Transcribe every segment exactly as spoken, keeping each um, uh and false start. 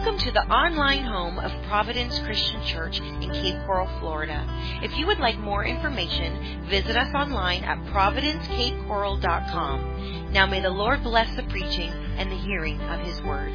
Welcome to the online home of Providence Christian Church in Cape Coral, Florida. If you would like more information, visit us online at providence cape coral dot com. Now may the Lord bless the preaching and the hearing of His Word.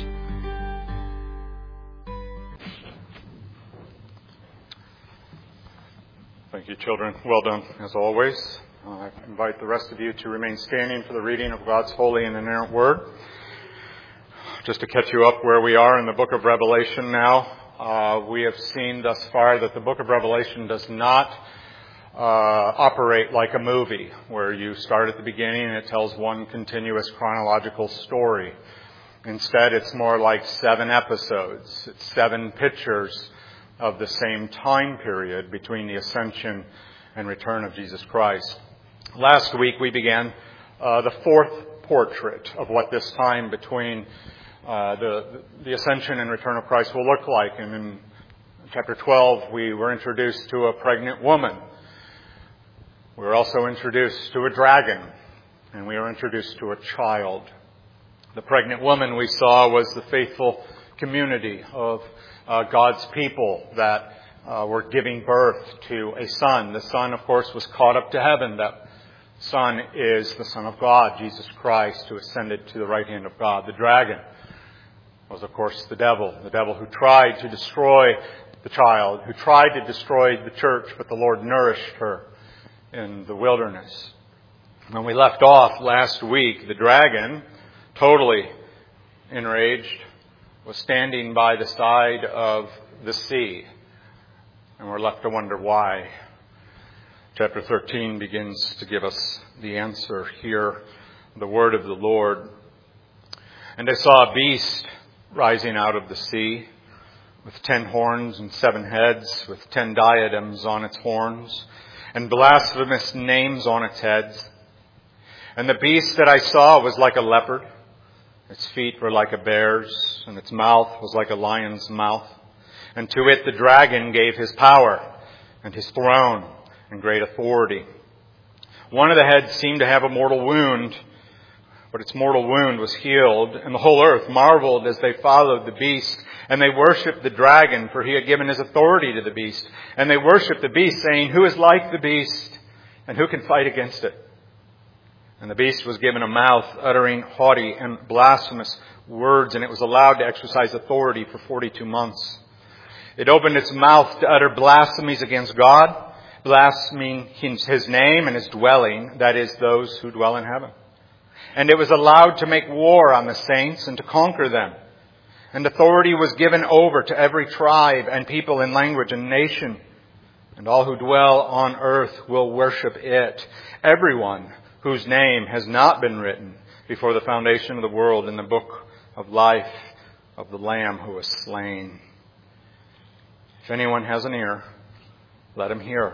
Thank you, children. Well done, as always. Uh, I invite the rest of you to remain standing for the reading of God's holy and inerrant Word. Just to catch you up where we are in the book of Revelation now, uh, we have seen thus far that the book of Revelation does not uh, operate like a movie, where you start at the beginning and it tells one continuous chronological story. Instead, it's more like seven episodes. It's seven pictures of the same time period between the ascension and return of Jesus Christ. Last week we began uh, the fourth portrait of what this time between uh, the, the ascension and return of Christ will look like. And in chapter twelve we were introduced to a pregnant woman. We were also introduced to a dragon. And we were introduced to a child. The pregnant woman we saw was the faithful community of uh, God's people that uh, were giving birth to a son. The son, of course, was caught up to heaven. That son is the Son of God, Jesus Christ, who ascended to the right hand of God. The dragon was, of course, the devil. The devil who tried to destroy the child, who tried to destroy the church, but the Lord nourished her in the wilderness. When we left off last week, the dragon, totally enraged, was standing by the side of the sea. And we're left to wonder why. Chapter thirteen begins to give us the answer here, the word of the Lord. And I saw a beast rising out of the sea, with ten horns and seven heads, with ten diadems on its horns, and blasphemous names on its heads. And the beast that I saw was like a leopard. Its feet were like a bear's, and its mouth was like a lion's mouth. And to it the dragon gave his power, and his throne, and great authority. One of the heads seemed to have a mortal wound, but its mortal wound was healed. And the whole earth marveled as they followed the beast. And they worshipped the dragon, for he had given his authority to the beast. And they worshipped the beast, saying, "Who is like the beast? And who can fight against it?" And the beast was given a mouth uttering haughty and blasphemous words, and it was allowed to exercise authority for forty-two months. It opened its mouth to utter blasphemies against God, blaspheming His name and His dwelling, that is, those who dwell in heaven. And it was allowed to make war on the saints and to conquer them. And authority was given over to every tribe and people and language and nation. And all who dwell on earth will worship it. Everyone whose name has not been written before the foundation of the world in the book of life of the Lamb who was slain. If anyone has an ear, let him hear.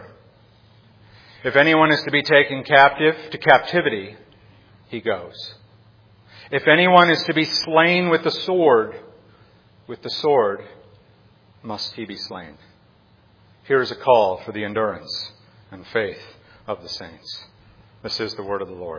If anyone is to be taken captive, to captivity, he goes. If anyone is to be slain with the sword, with the sword must he be slain. Here is a call for the endurance and faith of the saints. This is the word of the Lord.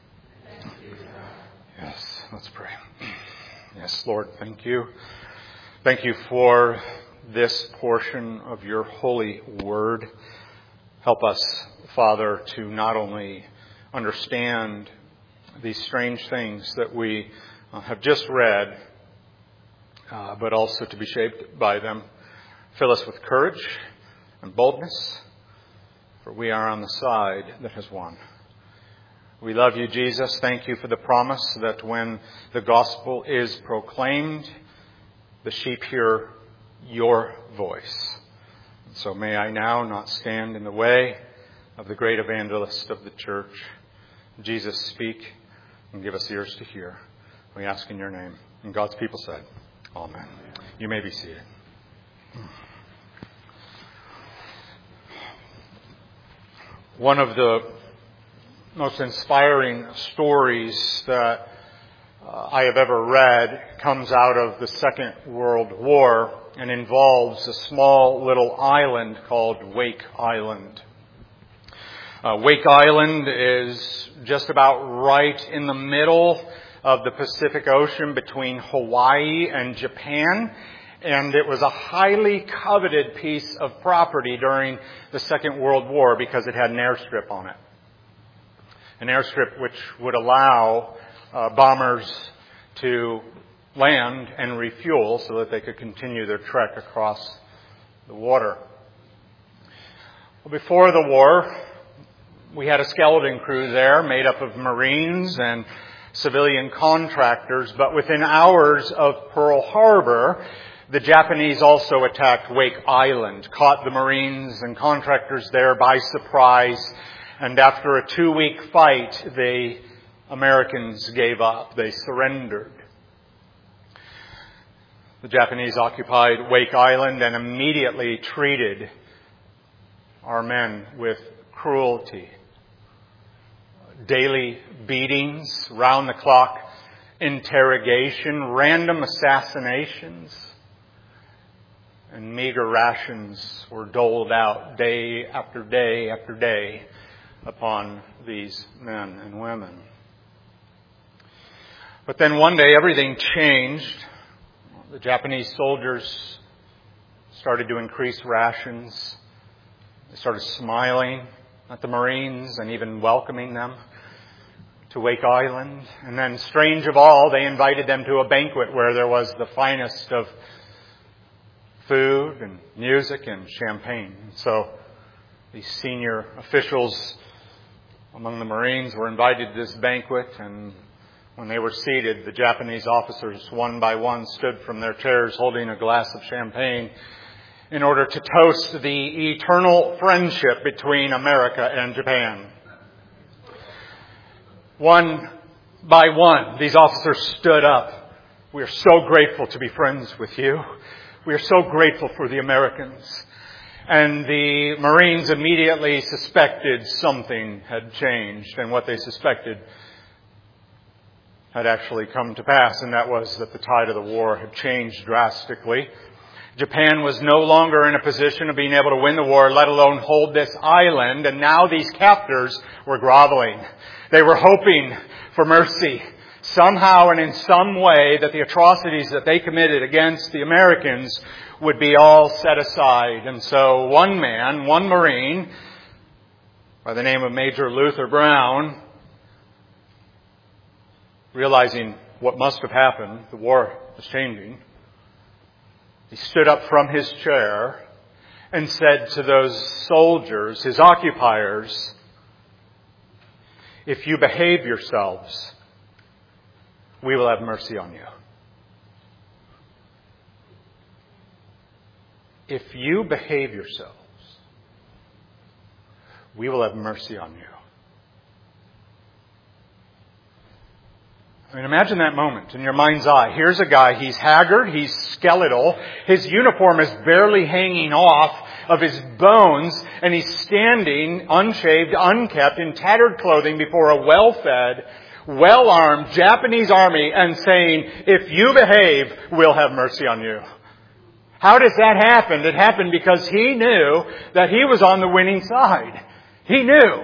Yes, let's pray. Yes, Lord, thank you. Thank you for this portion of your holy word. Help us, Father, to not only understand these strange things that we uh, have just read, uh, but also to be shaped by them. Fill us with courage and boldness, for we are on the side that has won. We love you, Jesus. Thank you for the promise that when the gospel is proclaimed, the sheep hear your voice. And so may I now not stand in the way of the great evangelist of the church. Jesus, speak and give us ears to hear. We ask in your name. And God's people said, Amen. You may be seated. One of the most inspiring stories that uh, I have ever read comes out of the Second World War and involves a small little island called Wake Island. Uh, Wake Island is just about right in the middle of the Pacific Ocean between Hawaii and Japan. And it was a highly coveted piece of property during the Second World War because it had an airstrip on it. An airstrip which would allow uh, bombers to land and refuel so that they could continue their trek across the water. Well, before the war, we had a skeleton crew there made up of Marines and civilian contractors, but within hours of Pearl Harbor, the Japanese also attacked Wake Island, caught the Marines and contractors there by surprise, and after a two-week fight, the Americans gave up. They surrendered. The Japanese occupied Wake Island and immediately treated our men with cruelty. Daily beatings, round-the-clock interrogation, random assassinations, and meager rations were doled out day after day after day upon these men and women. But then one day everything changed. The Japanese soldiers started to increase rations. They started smiling at the Marines and even welcoming them to Wake Island. And then, strange of all, they invited them to a banquet where there was the finest of food and music and champagne. So these senior officials among the Marines were invited to this banquet, and when they were seated, the Japanese officers, one by one, stood from their chairs holding a glass of champagne in order to toast the eternal friendship between America and Japan. One by one, these officers stood up. We are so grateful to be friends with you. We are so grateful for the Americans. And the Marines immediately suspected something had changed, and what they suspected had actually come to pass, and that was that the tide of the war had changed drastically. Japan was no longer in a position of being able to win the war, let alone hold this island, and now these captors were groveling. They were hoping for mercy, somehow and in some way, that the atrocities that they committed against the Americans would be all set aside. And so one man, one Marine, by the name of Major Luther Brown, realizing what must have happened, the war was changing, he stood up from his chair and said to those soldiers, his occupiers, "If you behave yourselves, we will have mercy on you. If you behave yourselves, we will have mercy on you." I mean, imagine that moment in your mind's eye. Here's a guy, he's haggard, he's skeletal, his uniform is barely hanging off of his bones, and he's standing, unshaved, unkept, in tattered clothing before a well-fed, well-armed Japanese army and saying, "If you behave, we'll have mercy on you." How does that happen? It happened because he knew that he was on the winning side. He knew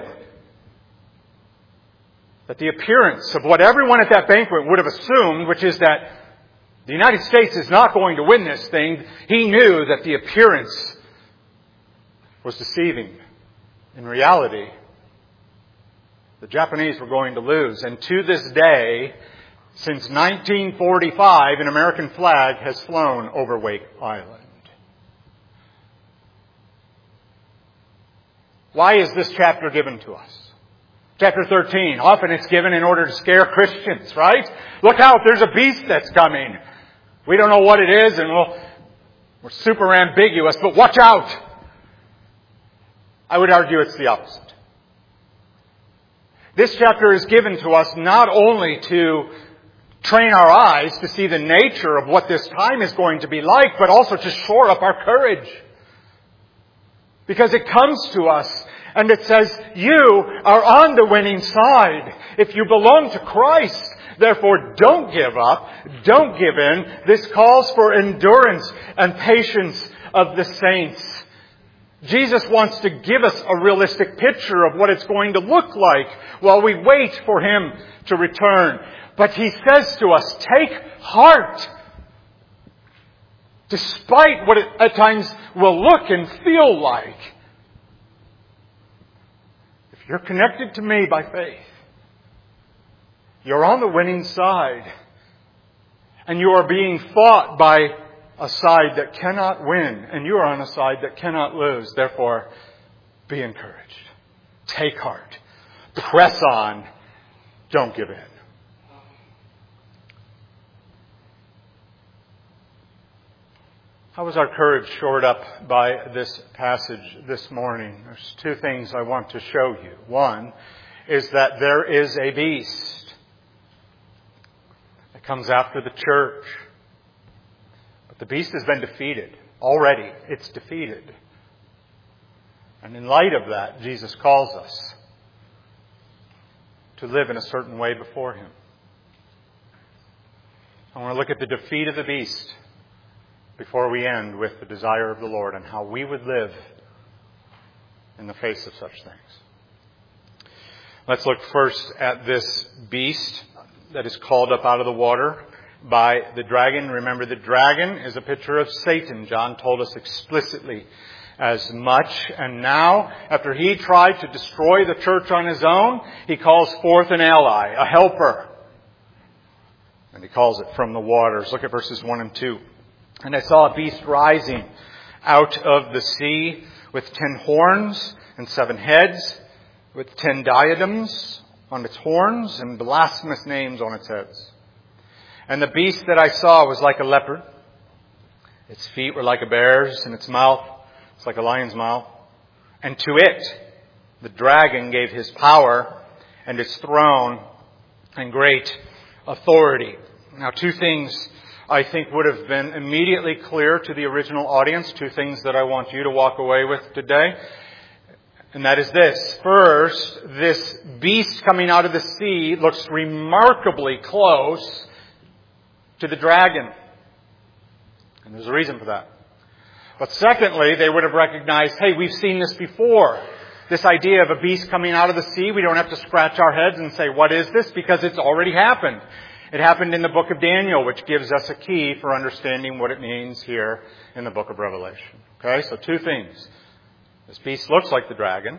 that the appearance of what everyone at that banquet would have assumed, which is that the United States is not going to win this thing, he knew that the appearance was deceiving. In reality, the Japanese were going to lose. And to this day, since nineteen forty-five, an American flag has flown over Wake Island. Why is this chapter given to us? Chapter thirteen, often it's given in order to scare Christians, right? Look out, there's a beast that's coming. We don't know what it is, and we'll, we're super ambiguous, but watch out. I would argue it's the opposite. This chapter is given to us not only to train our eyes to see the nature of what this time is going to be like, but also to shore up our courage. Because it comes to us and it says, you are on the winning side if you belong to Christ. Therefore, don't give up. Don't give in. This calls for endurance and patience of the saints. Jesus wants to give us a realistic picture of what it's going to look like while we wait for Him to return. But He says to us, take heart. despite what it at times will look and feel like. If you're connected to me by faith, you're on the winning side. And you are being fought by a side that cannot win. And you are on a side that cannot lose. Therefore, be encouraged. Take heart. Press on. Don't give in. How was our courage shored up by this passage this morning? There's two things I want to show you. One is that there is a beast that comes after the church. But the beast has been defeated. Already, it's defeated. And in light of that, Jesus calls us to live in a certain way before Him. I want to look at the defeat of the beast before we end with the desire of the Lord and how we would live in the face of such things. Let's look first at this beast that is called up out of the water by the dragon. Remember, the dragon is a picture of Satan. John told us explicitly as much. And now, after he tried to destroy the church on his own, he calls forth an ally, a helper. And he calls it from the waters. Look at verses one and two. And I saw a beast rising out of the sea with ten horns and seven heads, with ten diadems on its horns and blasphemous names on its heads. And the beast that I saw was like a leopard. Its feet were like a bear's, and its mouth was like a lion's mouth. And to it, the dragon gave his power and its throne and great authority. Now, two things I think would have been immediately clear to the original audience. Two things that I want you to walk away with today. And that is this. First, this beast coming out of the sea looks remarkably close to the dragon. And there's a reason for that. But secondly, they would have recognized, hey, we've seen this before. This idea of a beast coming out of the sea, we don't have to scratch our heads and say, what is this? Because it's already happened. It happened in the book of Daniel, which gives us a key for understanding what it means here in the book of Revelation. Okay, so two things. This beast looks like the dragon.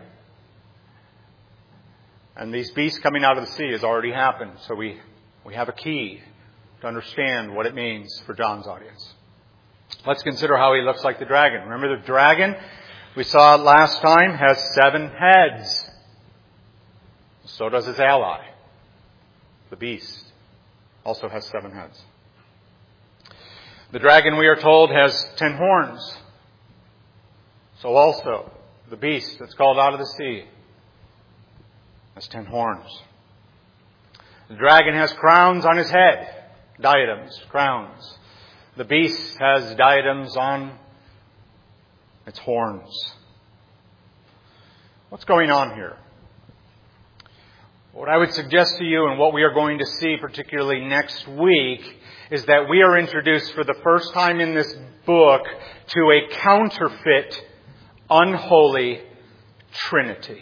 And these beasts coming out of the sea has already happened. So we, we have a key to understand what it means for John's audience. Let's consider how he looks like the dragon. Remember, the dragon, we saw last time, has seven heads. So does his ally. The beast also has seven heads. The dragon, we are told, has ten horns. So also, the beast that's called out of the sea has ten horns. The dragon has crowns on his head. Diadems, crowns. The beast has diadems on its horns. What's going on here? What I would suggest to you and what we are going to see particularly next week is that we are introduced for the first time in this book to a counterfeit, unholy Trinity.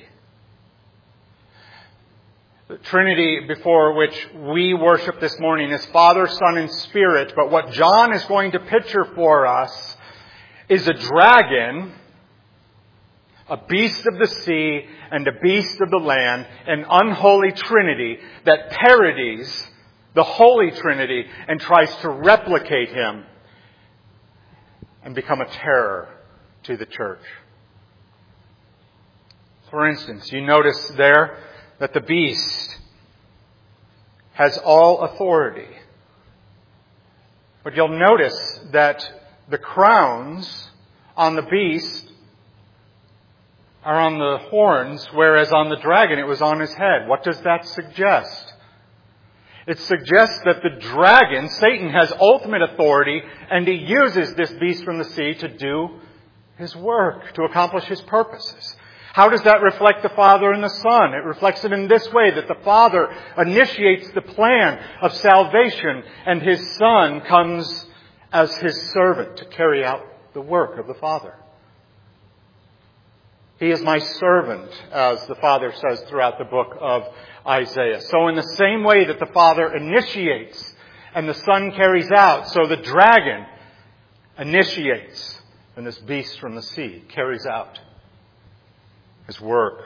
The Trinity before which we worship this morning is Father, Son, and Spirit. But what John is going to picture for us is a dragon, a beast of the sea, and a beast of the land, an unholy Trinity that parodies the Holy Trinity and tries to replicate Him and become a terror to the church. For instance, you notice there that the beast has all authority. But you'll notice that the crowns on the beast are on the horns, whereas on the dragon it was on his head. What does that suggest? It suggests that the dragon, Satan, has ultimate authority, and he uses this beast from the sea to do his work, to accomplish his purposes. How does that reflect the Father and the Son? It reflects it in this way, that the Father initiates the plan of salvation, and His Son comes as His servant to carry out the work of the Father. He is my servant, as the Father says throughout the book of Isaiah. So in the same way that the Father initiates and the Son carries out, so the dragon initiates, and this beast from the sea carries out his work.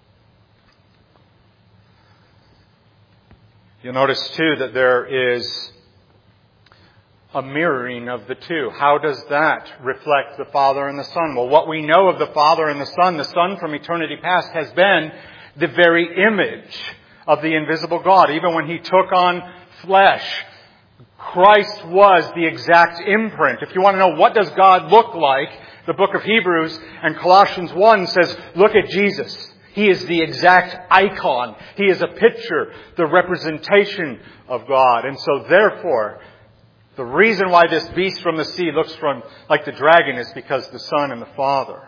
You'll notice too that there is a mirroring of the two. How does that reflect the Father and the Son? Well, what we know of the Father and the Son, the Son from eternity past has been the very image of the invisible God. Even when He took on flesh, Christ was the exact imprint. If you want to know what does God look like, the book of Hebrews and Colossians one says, look at Jesus. He is the exact icon. He is a picture, the representation of God. And so therefore, the reason why this beast from the sea looks from like the dragon is because the Son and the Father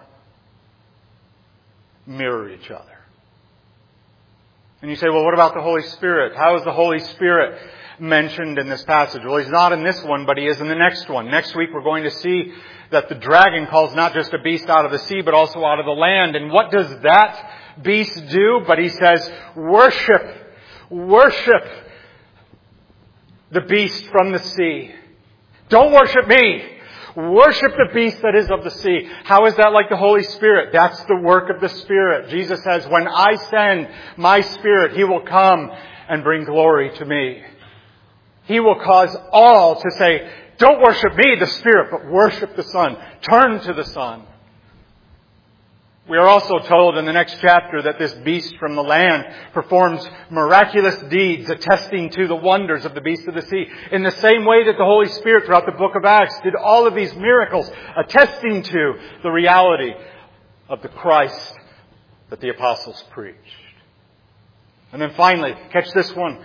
mirror each other. And you say, well, what about the Holy Spirit? How is the Holy Spirit mentioned in this passage? Well, He's not in this one, but He is in the next one. Next week we're going to see that the dragon calls not just a beast out of the sea, but also out of the land. And what does that beast do? But he says, worship, worship the beast from the sea. Don't worship me. Worship the beast that is of the sea. How is that like the Holy Spirit? That's the work of the Spirit. Jesus says, when I send my Spirit, He will come and bring glory to me. He will cause all to say, don't worship me, the Spirit, but worship the Son. Turn to the Son. We are also told in the next chapter that this beast from the land performs miraculous deeds attesting to the wonders of the beast of the sea. In the same way that the Holy Spirit throughout the book of Acts did all of these miracles attesting to the reality of the Christ that the apostles preached. And then finally, catch this one.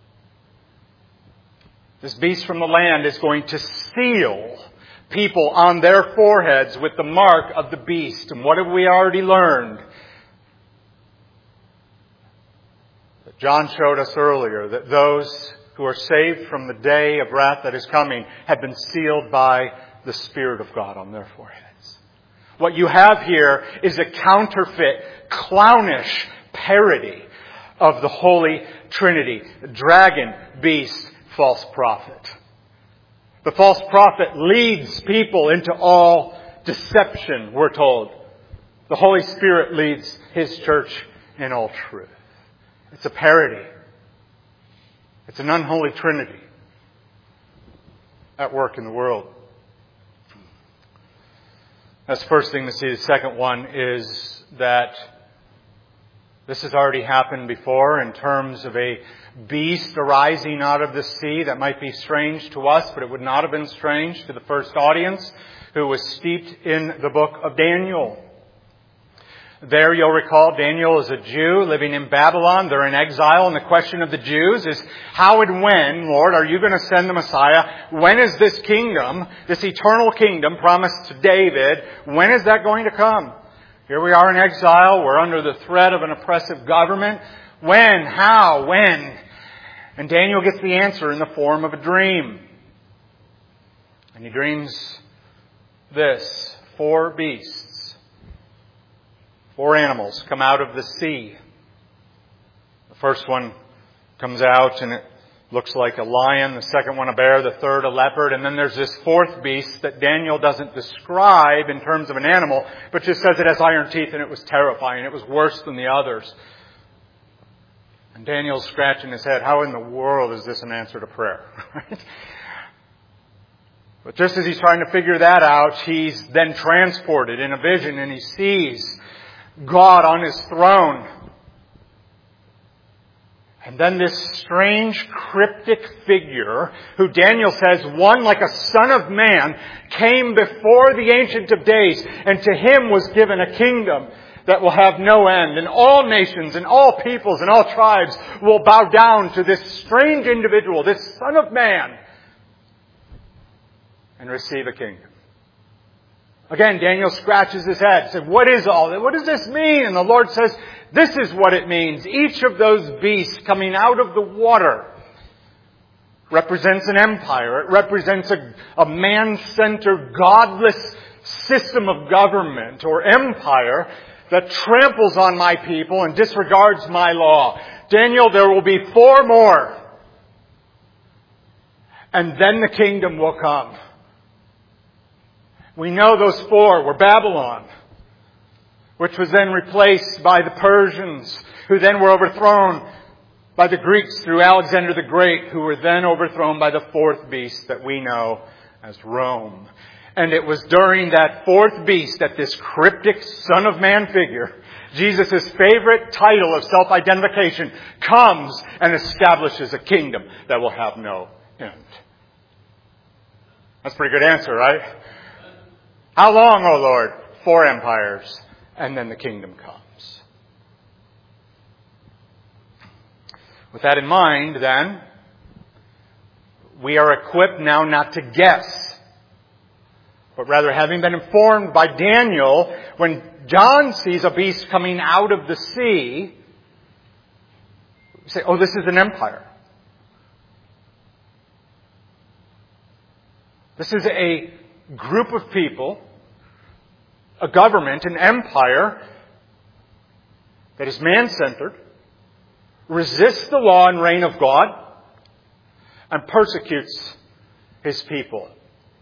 This beast from the land is going to seal people on their foreheads with the mark of the beast. And what have we already learned? That John showed us earlier that those who are saved from the day of wrath that is coming have been sealed by the Spirit of God on their foreheads. What you have here is a counterfeit, clownish parody of the Holy Trinity. Dragon, beast, false prophet. The false prophet leads people into all deception, we're told. The Holy Spirit leads His church in all truth. It's a parody. It's an unholy trinity at work in the world. That's the first thing to see. The second one is that this has already happened before in terms of a beast arising out of the sea. That might be strange to us, but it would not have been strange to the first audience who was steeped in the book of Daniel. There you'll recall Daniel is a Jew living in Babylon. They're in exile, and the question of the Jews is, how and when, Lord, are you going to send the Messiah? When is this kingdom, this eternal kingdom promised to David, when is that going to come? Here we are in exile. We're under the threat of an oppressive government. When? How? When? And Daniel gets the answer in the form of a dream. And he dreams this. Four beasts, four animals come out of the sea. The first one comes out and it looks like a lion. The second one a bear. The third a leopard. And then there's this fourth beast that Daniel doesn't describe in terms of an animal, but just says it has iron teeth and it was terrifying. It was worse than the others. And Daniel's scratching his head. How in the world is this an answer to prayer? Right? But just as he's trying to figure that out, he's then transported in a vision and he sees God on His throne. And then this strange cryptic figure, who Daniel says, one like a son of man, came before the Ancient of Days, and to him was given a kingdom that will have no end. And all nations and all peoples and all tribes will bow down to this strange individual, this Son of Man, and receive a kingdom. Again, Daniel scratches his head, said, what is all that? What does this mean? And the Lord says, this is what it means. Each of those beasts coming out of the water represents an empire. It represents a, a man-centered, godless system of government or empire that tramples on my people and disregards my law. Daniel, there will be four more. And then the kingdom will come. We know those four were Babylon, which was then replaced by the Persians, who then were overthrown by the Greeks through Alexander the Great, who were then overthrown by the fourth beast that we know as Rome. And it was during that fourth beast that this cryptic Son of Man figure, Jesus' favorite title of self-identification, comes and establishes a kingdom that will have no end. That's a pretty good answer, right? How long, O Lord? Four empires. And then the kingdom comes. With that in mind, then, we are equipped now not to guess, but rather having been informed by Daniel, when John sees a beast coming out of the sea, we say, oh, this is an empire. This is a group of people, a government, an empire that is man-centered, resists the law and reign of God, and persecutes His people.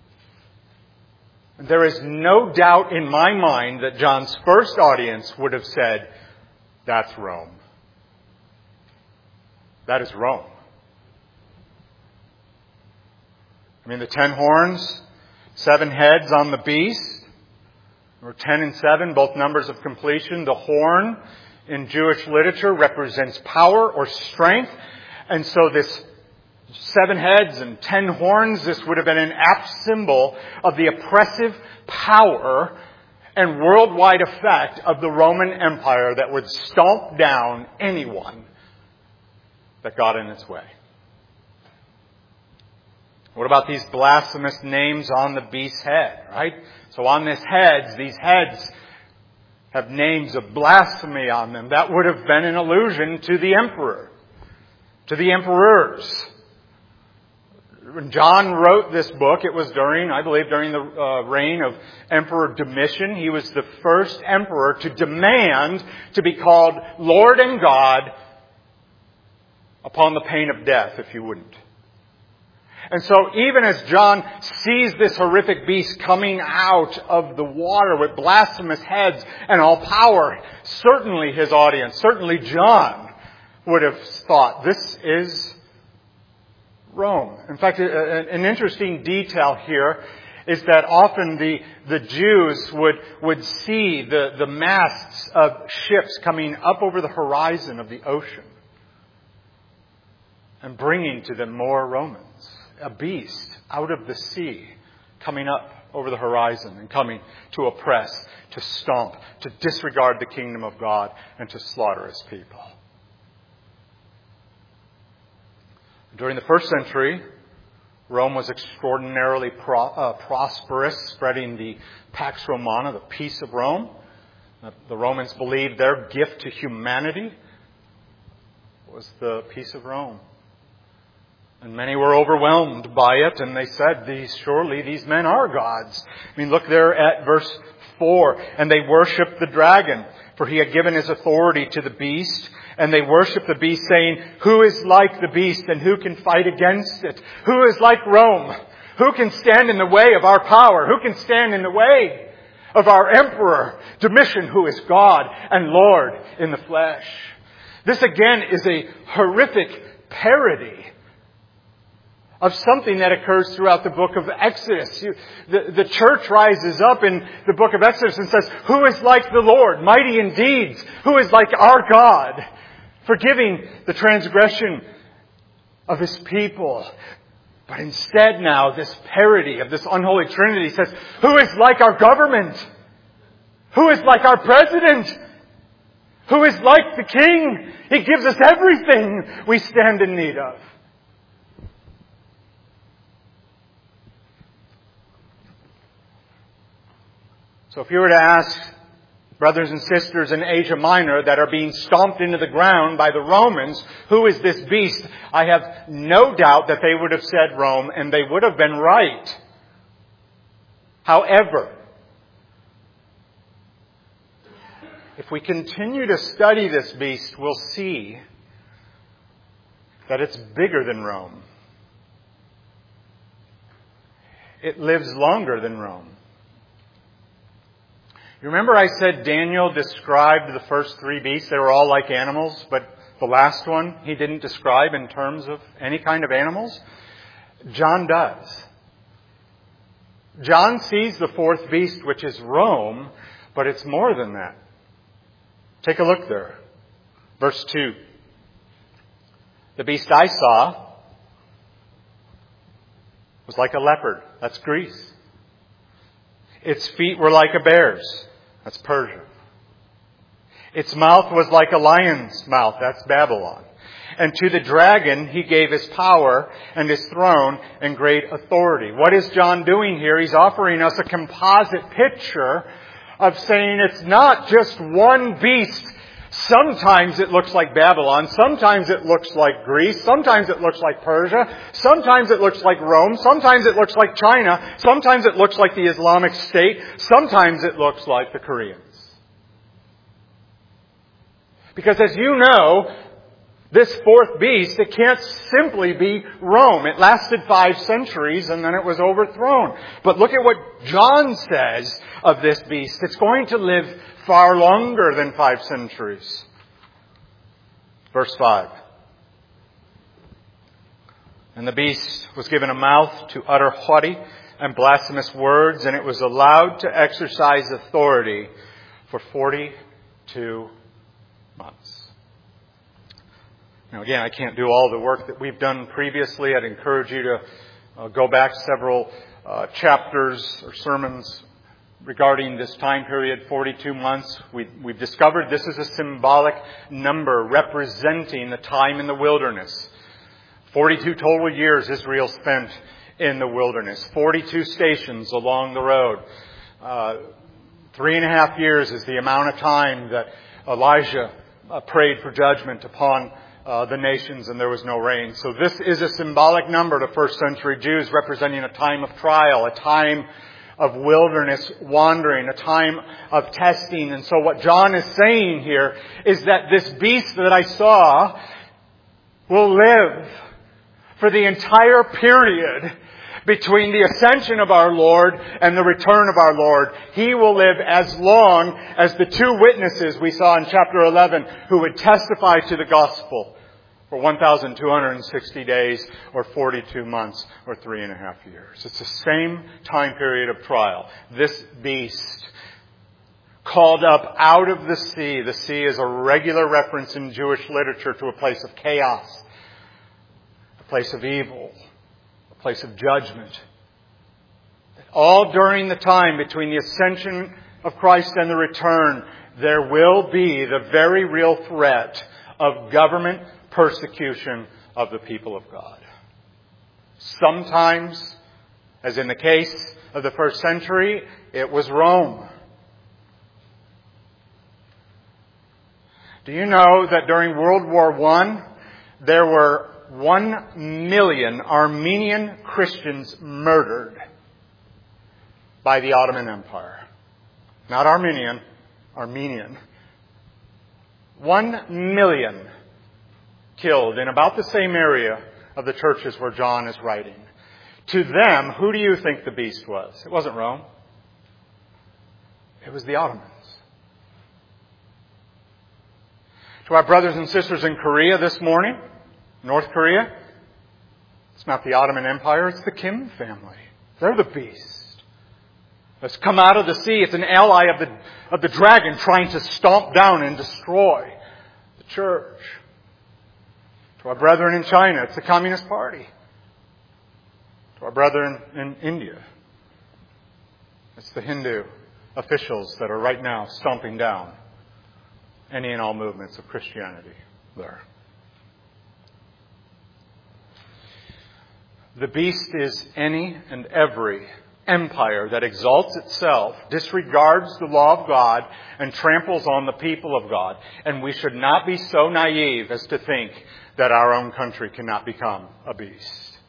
There is no doubt in my mind that John's first audience would have said, that's Rome. That is Rome. I mean, the ten horns, seven heads on the beast, or ten and seven, both numbers of completion. The horn in Jewish literature represents power or strength. And so this seven heads and ten horns, this would have been an apt symbol of the oppressive power and worldwide effect of the Roman Empire that would stomp down anyone that got in its way. What about these blasphemous names on the beast's head, right? So on this heads, these heads have names of blasphemy on them. That would have been an allusion to the emperor, to the emperors. When John wrote this book, it was during, I believe, during the uh, reign of Emperor Domitian. He was the first emperor to demand to be called Lord and God upon the pain of death, if you wouldn't. And so even as John sees this horrific beast coming out of the water with blasphemous heads and all power, certainly his audience, certainly John, would have thought, this is Rome. In fact, an interesting detail here is that often the, the Jews would, would see the, the masts of ships coming up over the horizon of the ocean and bringing to them more Romans. A beast out of the sea coming up over the horizon and coming to oppress, to stomp, to disregard the kingdom of God, and to slaughter His people. During the first century, Rome was extraordinarily pro- uh, prosperous, spreading the Pax Romana, the peace of Rome. The Romans believed their gift to humanity was the peace of Rome. And many were overwhelmed by it, and they said, "These surely these men are gods." I mean, look there at verse four. And they worshipped the dragon, for he had given his authority to the beast. And they worshipped the beast, saying, "Who is like the beast, and who can fight against it? Who is like Rome? Who can stand in the way of our power? Who can stand in the way of our emperor, Domitian, who is God and Lord in the flesh?" This again is a horrific parody of something that occurs throughout the book of Exodus. You, the, the church rises up in the book of Exodus and says, "Who is like the Lord, mighty in deeds? Who is like our God, forgiving the transgression of His people?" But instead now, this parody of this unholy Trinity says, "Who is like our government? Who is like our president? Who is like the king? He gives us everything we stand in need of." So if you were to ask brothers and sisters in Asia Minor that are being stomped into the ground by the Romans, "Who is this beast?" I have no doubt that they would have said Rome, and they would have been right. However, if we continue to study this beast, we'll see that it's bigger than Rome. It lives longer than Rome. You remember I said Daniel described the first three beasts? They were all like animals, but the last one he didn't describe in terms of any kind of animals? John does. John sees the fourth beast, which is Rome, but it's more than that. Take a look there. Verse two. The beast I saw was like a leopard. That's Greece. Its feet were like a bear's. That's Persia. Its mouth was like a lion's mouth. That's Babylon. And to the dragon he gave his power and his throne and great authority. What is John doing here? He's offering us a composite picture of saying it's not just one beast. Sometimes it looks like Babylon. Sometimes it looks like Greece. Sometimes it looks like Persia. Sometimes it looks like Rome. Sometimes it looks like China. Sometimes it looks like the Islamic State. Sometimes it looks like the Koreans. Because as you know, this fourth beast, it can't simply be Rome. It lasted five centuries and then it was overthrown. But look at what John says of this beast. It's going to live far longer than five centuries. Verse five. And the beast was given a mouth to utter haughty and blasphemous words, and it was allowed to exercise authority for forty-two months. Now again, I can't do all the work that we've done previously. I'd encourage you to uh, go back several uh, chapters or sermons regarding this time period, forty-two months. We, we've discovered this is a symbolic number representing the time in the wilderness. forty-two total years Israel spent in the wilderness. forty-two stations along the road. Uh, three and a half years is the amount of time that Elijah uh, prayed for judgment upon Uh, the nations, and there was no rain. So this is a symbolic number to first century Jews, representing a time of trial, a time of wilderness wandering, a time of testing. And so what John is saying here is that this beast that I saw will live for the entire period between the ascension of our Lord and the return of our Lord. He will live as long as the two witnesses we saw in chapter eleven who would testify to the gospel for one thousand two hundred sixty days or forty-two months or three and a half years. It's the same time period of trial. This beast called up out of the sea. The sea is a regular reference in Jewish literature to a place of chaos, a place of evil, a place of judgment. All during the time between the ascension of Christ and the return, there will be the very real threat of government persecution of the people of God. Sometimes, as in the case of the first century, it was Rome. Do you know that during World War One, there were one million Armenian Christians murdered by the Ottoman Empire? Not Armenian, Armenian. One million killed in about the same area of the churches where John is writing. To them, who do you think the beast was? It wasn't Rome. It was the Ottomans. To our brothers and sisters in Korea this morning, North Korea, it's not the Ottoman Empire, it's the Kim family. They're the beast that's come out of the sea. It's an ally of the, of the dragon trying to stomp down and destroy the church. To our brethren in China, it's the Communist Party. To our brethren in India, it's the Hindu officials that are right now stomping down any and all movements of Christianity there. The beast is any and every empire that exalts itself, disregards the law of God, and tramples on the people of God. And we should not be so naive as to think that our own country cannot become a beast.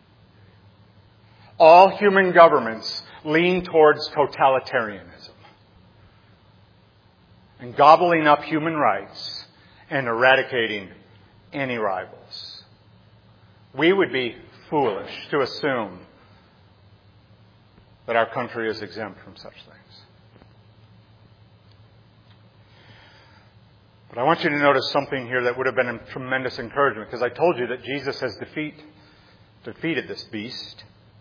All human governments lean towards totalitarianism and gobbling up human rights and eradicating any rivals. We would be foolish to assume that our country is exempt from such things. But I want you to notice something here that would have been a tremendous encouragement, because I told you that Jesus has defeat, defeated this beast.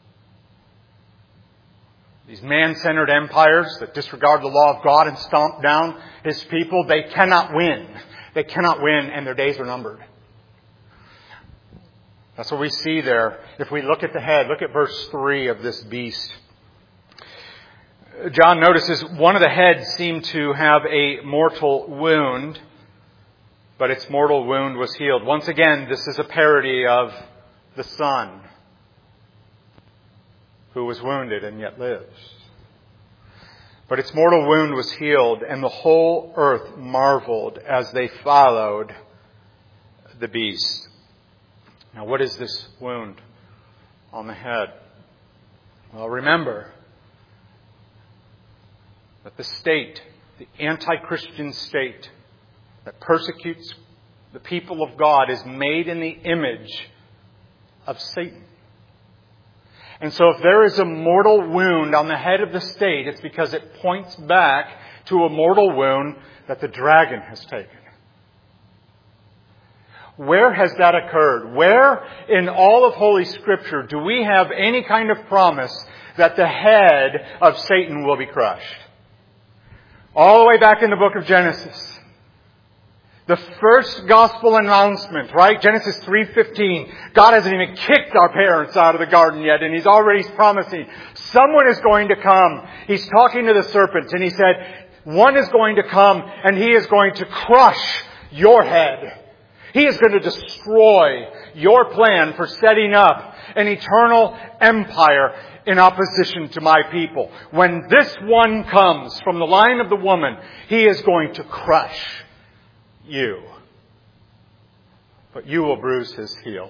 These man-centered empires that disregard the law of God and stomp down His people, they cannot win. They cannot win, and their days are numbered. That's what we see there. If we look at the head, look at verse three of this beast. John notices one of the heads seemed to have a mortal wound, but its mortal wound was healed. Once again, this is a parody of the Son, who was wounded and yet lives. But its mortal wound was healed, and the whole earth marveled as they followed the beast. Now, what is this wound on the head? Well, remember that the state, the anti-Christian state that persecutes the people of God, is made in the image of Satan. And so if there is a mortal wound on the head of the state, it's because it points back to a mortal wound that the dragon has taken. Where has that occurred? Where in all of Holy Scripture do we have any kind of promise that the head of Satan will be crushed? All the way back in the book of Genesis. The first gospel announcement, right? Genesis three fifteen. God hasn't even kicked our parents out of the garden yet, and He's already promising someone is going to come. He's talking to the serpent, and He said, one is going to come, and he is going to crush your head. He is going to destroy your plan for setting up an eternal empire in opposition to my people. When this one comes from the line of the woman, he is going to crush you. But you will bruise his heel.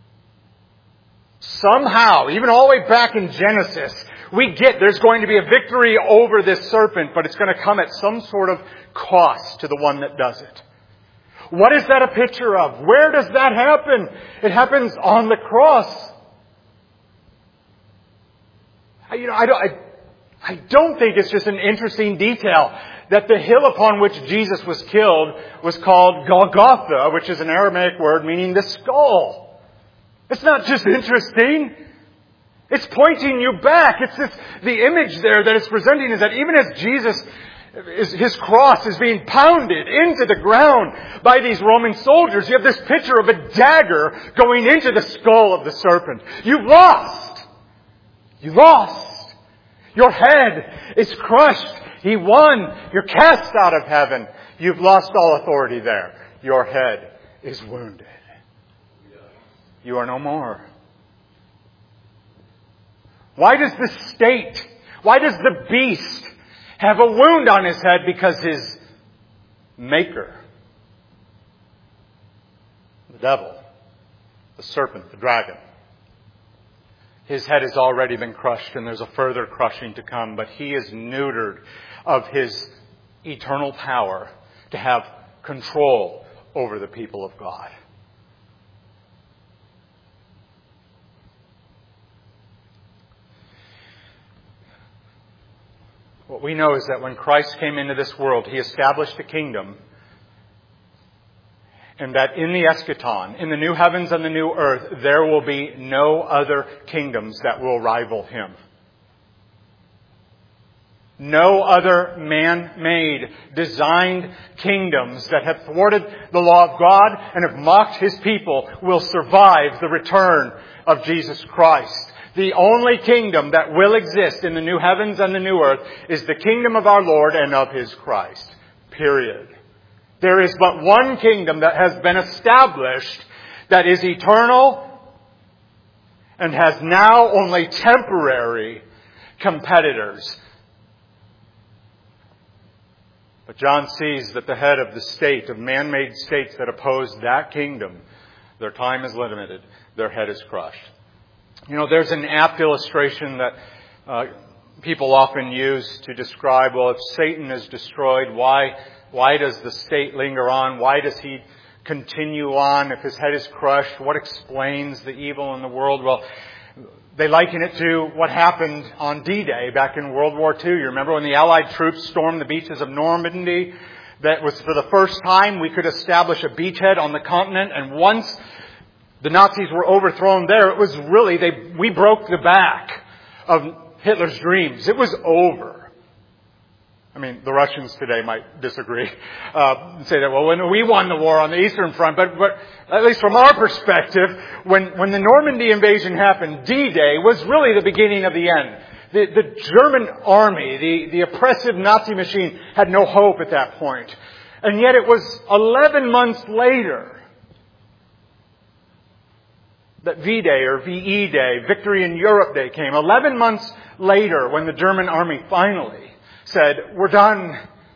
Somehow, even all the way back in Genesis, we get there's going to be a victory over this serpent, but it's going to come at some sort of cost to the one that does it. What is that a picture of? Where does that happen? It happens on the cross. I, you know, I don't, I, I don't think it's just an interesting detail that the hill upon which Jesus was killed was called Golgotha, which is an Aramaic word meaning the skull. It's not just interesting. It's pointing you back. It's this, the image there that it's presenting is that even as Jesus, his cross is being pounded into the ground by these Roman soldiers, you have this picture of a dagger going into the skull of the serpent. You've lost. You lost. Your head is crushed. He won. You're cast out of heaven. You've lost all authority there. Your head is wounded. You are no more. Why does the state, why does the beast have a wound on his head? Because his maker, the devil, the serpent, the dragon, his head has already been crushed, and there's a further crushing to come. But he is neutered of his eternal power to have control over the people of God. What we know is that when Christ came into this world, He established a kingdom. And that in the eschaton, in the new heavens and the new earth, there will be no other kingdoms that will rival Him. No other man-made, designed kingdoms that have thwarted the law of God and have mocked His people will survive the return of Jesus Christ. The only kingdom that will exist in the new heavens and the new earth is the kingdom of our Lord and of His Christ. Period. There is but one kingdom that has been established that is eternal and has now only temporary competitors. But John sees that the head of the state, of man-made states that oppose that kingdom, their time is limited. Their head is crushed. You know, there's an apt illustration that uh, people often use to describe, well, if Satan is destroyed, why why does the state linger on? Why does he continue on? If his head is crushed, what explains the evil in the world? Well, they liken it to what happened on D-Day back in World War Two. You remember when the Allied troops stormed the beaches of Normandy? that was for the first time we could establish a beachhead on the continent. And once the Nazis were overthrown there, it was really, they we broke the back of Hitler's dreams. It was over. I mean, the Russians today might disagree, uh, and say that, well, when we won the war on the Eastern Front, but, but at least from our perspective, when, when the Normandy invasion happened, D-Day was really the beginning of the end. The, the German army, the, the oppressive Nazi machine, had no hope at that point. And yet it was eleven months later that V-Day or V E Day, Victory in Europe Day, came. eleven months later, when the German army finally said, we're done.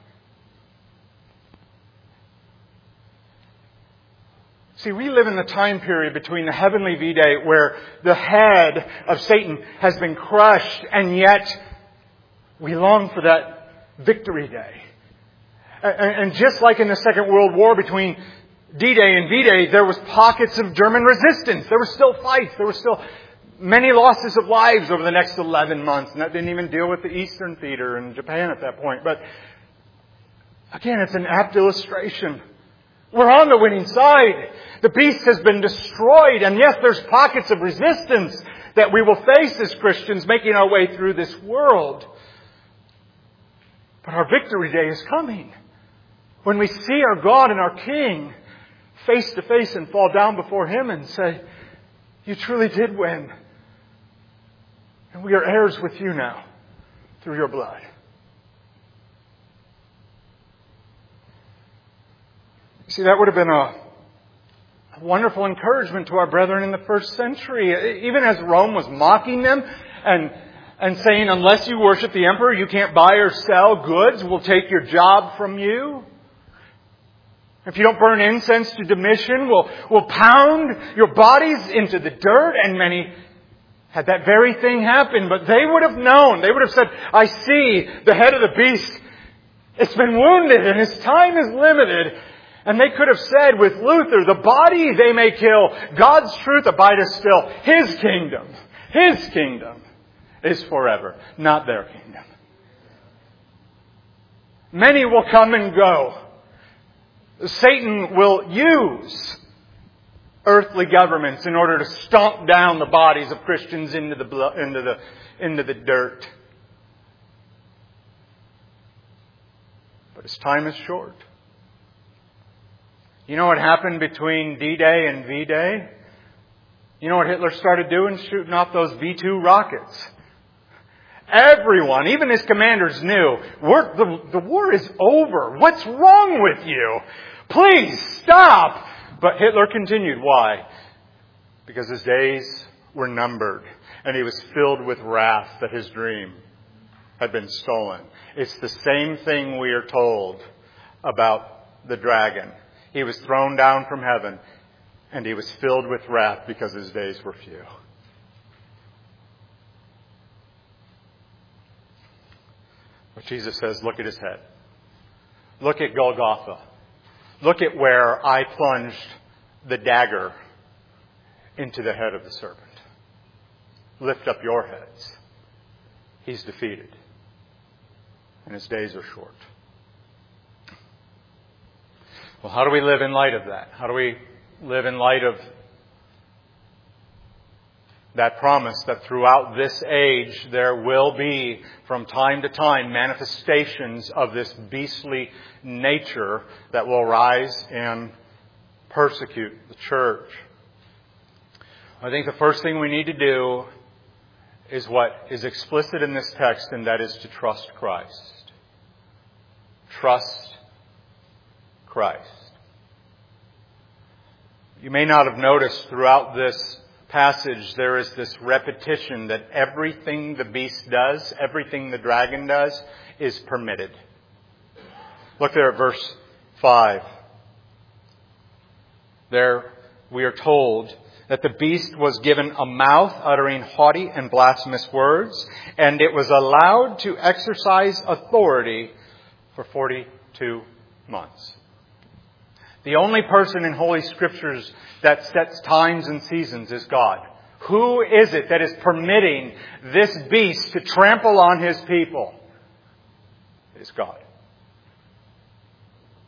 See, we live in the time period between the heavenly V-Day where the head of Satan has been crushed, and yet we long for that victory day. And just like in the Second World War between D-Day and V-Day, there was pockets of German resistance. There were still fights. There were still many losses of lives over the next eleven months. And that didn't even deal with the Eastern Theater in Japan at that point. But again, it's an apt illustration. We're on the winning side. The beast has been destroyed. And yes, there's pockets of resistance that we will face as Christians making our way through this world. But our victory day is coming. When we see our God and our King face to face and fall down before Him and say, you truly did win. And we are heirs with you now through your blood. See, that would have been a wonderful encouragement to our brethren in the first century. Even as Rome was mocking them and, and saying, unless you worship the emperor, you can't buy or sell goods. We'll take your job from you. If you don't burn incense to Domitian, we'll, we'll pound your bodies into the dirt. And many had that very thing happen. But they would have known. They would have said, I see the head of the beast. It's been wounded and his time is limited. And they could have said with Luther, the body they may kill, God's truth abideth still. His kingdom, His kingdom is forever, not their kingdom. Many will come and go. Satan will use earthly governments in order to stomp down the bodies of Christians into the blood, into the into the dirt. But his time is short. You know what happened between D-Day and V-Day? You know what Hitler started doing? Shooting off those V two rockets. Everyone, even his commanders, knew, We're, the, the war is over. What's wrong with you? Please stop. But Hitler continued. Why? Because his days were numbered. And he was filled with wrath that his dream had been stolen. It's the same thing we are told about the dragon. He was thrown down from heaven, and he was filled with wrath because his days were few. But Jesus says, look at his head. Look at Golgotha. Look at where I plunged the dagger into the head of the serpent. Lift up your heads. He's defeated, and his days are short. Well, how do we live in light of that? How do we live in light of that promise that throughout this age there will be, from time to time, manifestations of this beastly nature that will rise and persecute the church? I think the first thing we need to do is what is explicit in this text, and that is to trust Christ. Trust Christ. You may not have noticed throughout this passage there is this repetition that everything the beast does, everything the dragon does, is permitted. Look there at verse five. There we are told that the beast was given a mouth uttering haughty and blasphemous words, and it was allowed to exercise authority for forty-two months. The only person in Holy Scriptures that sets times and seasons is God. Who is it that is permitting this beast to trample on His people? It is God.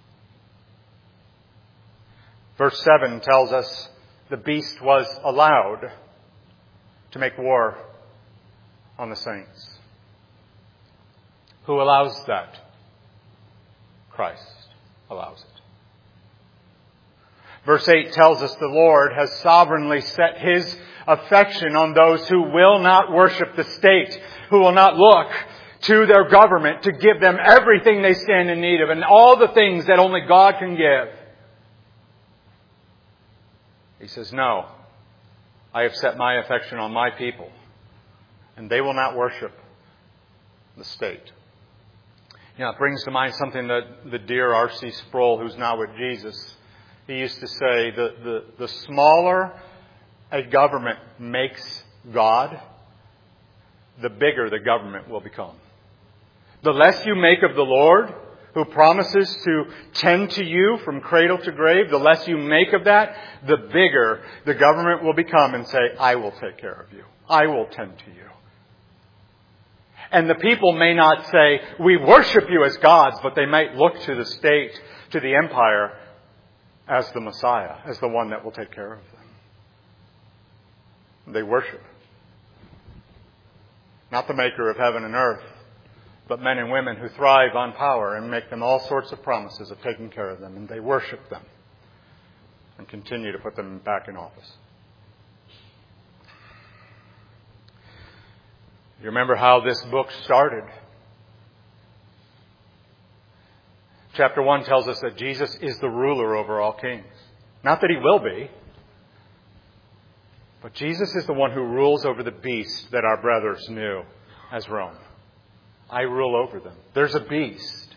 Verse seven tells us the beast was allowed to make war on the saints. Who allows that? Christ allows it. Verse eight tells us the Lord has sovereignly set His affection on those who will not worship the state, who will not look to their government to give them everything they stand in need of and all the things that only God can give. He says, no, I have set my affection on my people, and they will not worship the state. You know, it brings to mind something that the dear R C Sproul, who's now with Jesus, he used to say, the, the, the smaller a government makes God, the bigger the government will become. The less you make of the Lord, who promises to tend to you from cradle to grave, the less you make of that, the bigger the government will become and say, I will take care of you. I will tend to you. And the people may not say, we worship you as gods, but they might look to the state, to the empire, as the Messiah, as the one that will take care of them. They worship. Not the maker of heaven and earth, but men and women who thrive on power and make them all sorts of promises of taking care of them. And they worship them and continue to put them back in office. You remember how this book started? Chapter one tells us that Jesus is the ruler over all kings. Not that He will be, but Jesus is the one who rules over the beast that our brothers knew as Rome. I rule over them. There's a beast,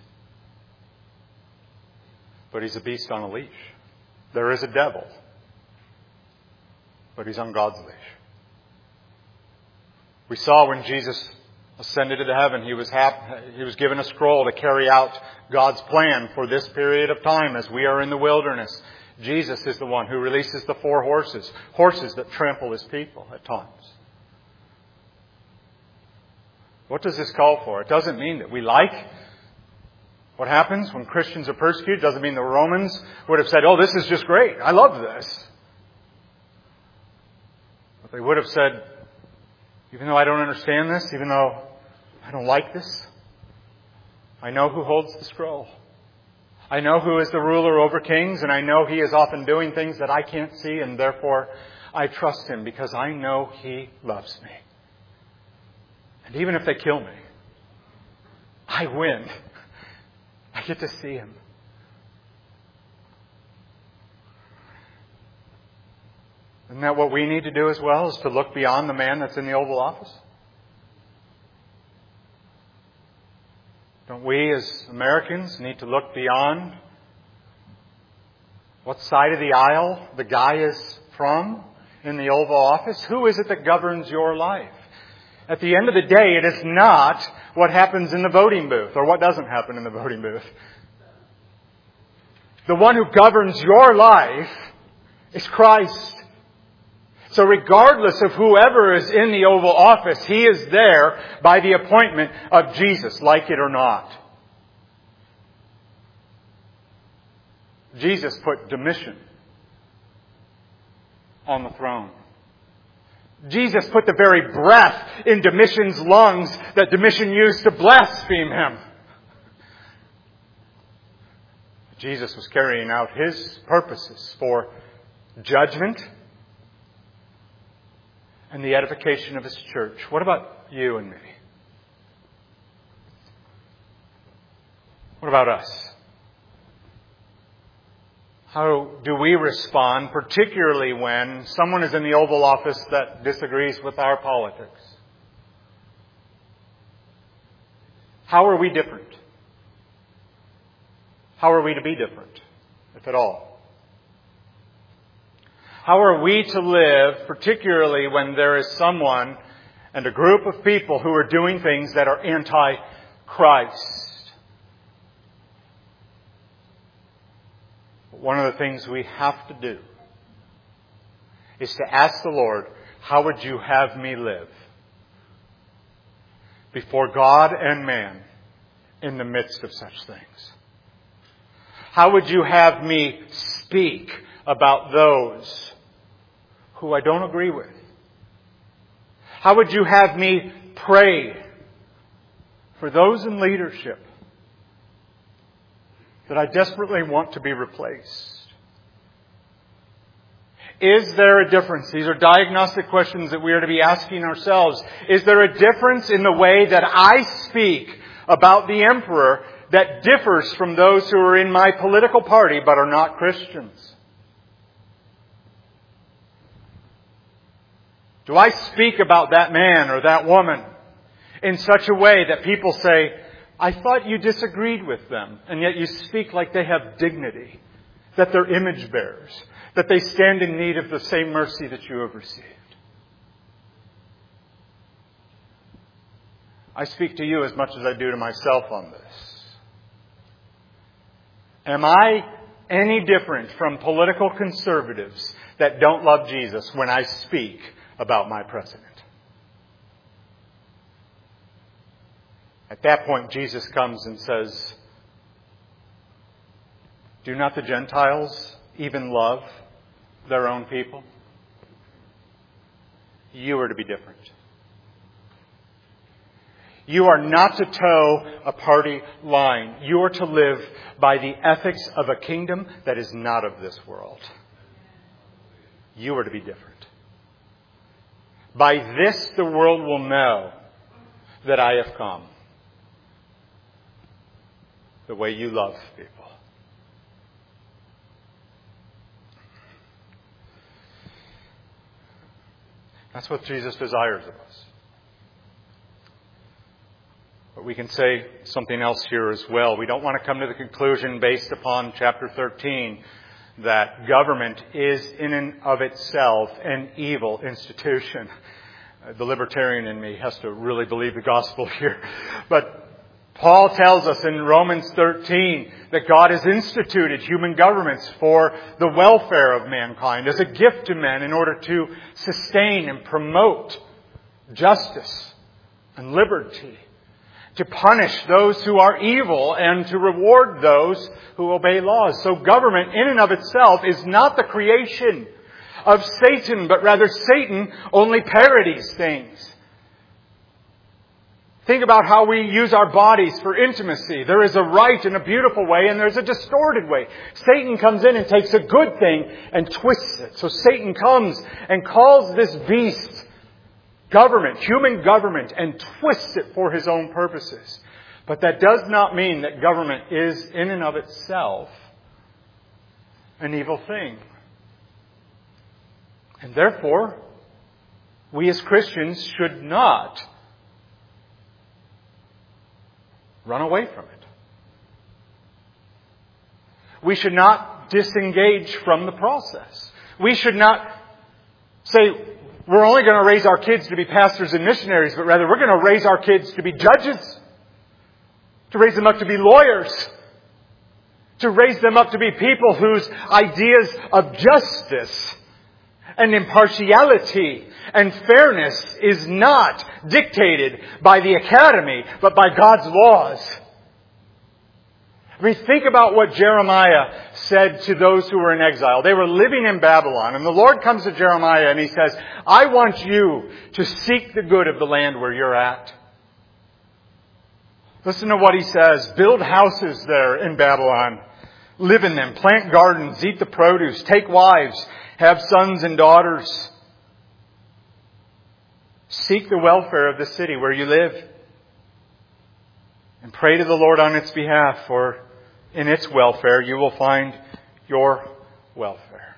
but he's a beast on a leash. There is a devil, but he's on God's leash. We saw when Jesus ascended into heaven, he was hap- he was given a scroll to carry out God's plan for this period of time as we are in the wilderness. Jesus is the one who releases the four horses, horses that trample His people at times. What does this call for? It doesn't mean that we like what happens when Christians are persecuted. It doesn't mean the Romans would have said, oh, this is just great. I love this. But they would have said, even though I don't understand this, even though I don't like this, I know who holds the scroll. I know who is the ruler over kings, and I know He is often doing things that I can't see, and therefore I trust Him because I know He loves me. And even if they kill me, I win. I get to see Him. Isn't that what we need to do as well, is to look beyond the man that's in the Oval Office? Don't we as Americans need to look beyond what side of the aisle the guy is from in the Oval Office? Who is it that governs your life? At the end of the day, it is not what happens in the voting booth or what doesn't happen in the voting booth. The one who governs your life is Christ. So regardless of whoever is in the Oval Office, He is there by the appointment of Jesus, like it or not. Jesus put Domitian on the throne. Jesus put the very breath in Domitian's lungs that Domitian used to blaspheme him. Jesus was carrying out His purposes for judgment and the edification of His church. What about you and me? What about us? How do we respond, particularly when someone is in the Oval Office that disagrees with our politics? How are we different? How are we to be different, if at all? How are we to live, particularly when there is someone and a group of people who are doing things that are anti-Christ? One of the things we have to do is to ask the Lord, how would you have me live before God and man in the midst of such things? How would you have me speak about those who I don't agree with? How would you have me pray for those in leadership that I desperately want to be replaced? Is there a difference? These are diagnostic questions that we are to be asking ourselves. Is there a difference in the way that I speak about the emperor that differs from those who are in my political party but are not Christians? Do I speak about that man or that woman in such a way that people say, I thought you disagreed with them, and yet you speak like they have dignity, that they're image bearers, that they stand in need of the same mercy that you have received? I speak to you as much as I do to myself on this. Am I any different from political conservatives that don't love Jesus when I speak about my president? At that point, Jesus comes and says, do not the Gentiles even love their own people? You are to be different. You are not to toe a party line. You are to live by the ethics of a kingdom that is not of this world. You are to be different. By this the world will know that I have come. The way you love people. That's what Jesus desires of us. But we can say something else here as well. We don't want to come to the conclusion based upon chapter thirteen that government is in and of itself an evil institution. The libertarian in me has to really believe the gospel here. But Paul tells us in Romans thirteen that God has instituted human governments for the welfare of mankind as a gift to men in order to sustain and promote justice and liberty, to punish those who are evil and to reward those who obey laws. So government in and of itself is not the creation of Satan, but rather Satan only parodies things. Think about how we use our bodies for intimacy. There is a right and a beautiful way, and there's a distorted way. Satan comes in and takes a good thing and twists it. So Satan comes and calls this beast government, human government, and twists it for his own purposes. But that does not mean that government is in and of itself an evil thing. And therefore, we as Christians should not run away from it. We should not disengage from the process. We should not say, we're only going to raise our kids to be pastors and missionaries, but rather we're going to raise our kids to be judges, to raise them up to be lawyers, to raise them up to be people whose ideas of justice and impartiality and fairness is not dictated by the academy, but by God's laws. I mean, think about what Jeremiah said to those who were in exile. They were living in Babylon, and the Lord comes to Jeremiah and He says, I want you to seek the good of the land where you're at. Listen to what He says. Build houses there in Babylon. Live in them. Plant gardens. Eat the produce. Take wives. Have sons and daughters. Seek the welfare of the city where you live. And pray to the Lord on its behalf, for in its welfare you will find your welfare.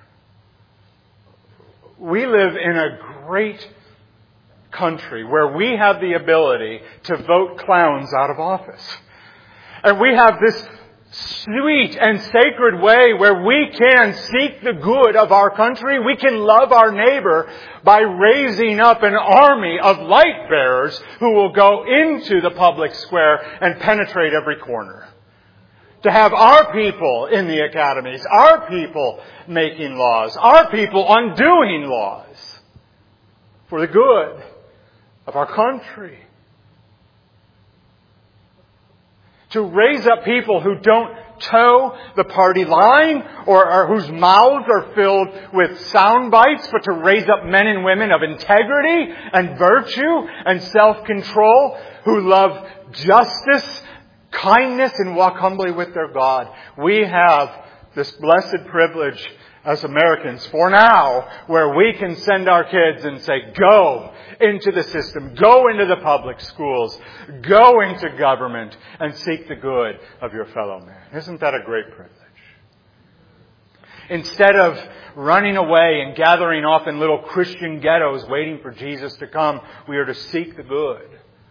We live in a great country where we have the ability to vote clowns out of office. And we have this sweet and sacred way where we can seek the good of our country. We can love our neighbor by raising up an army of light bearers who will go into the public square and penetrate every corner. To have our people in the academies, our people making laws, our people undoing laws for the good of our country. To raise up people who don't toe the party line, or, or whose mouths are filled with sound bites, but to raise up men and women of integrity and virtue and self-control who love justice, kindness, and walk humbly with their God. We have this blessed privilege as Americans for now, where we can send our kids and say, go into the system, go into the public schools, go into government, and seek the good of your fellow man. Isn't that a great privilege? Instead of running away and gathering off in little Christian ghettos waiting for Jesus to come, we are to seek the good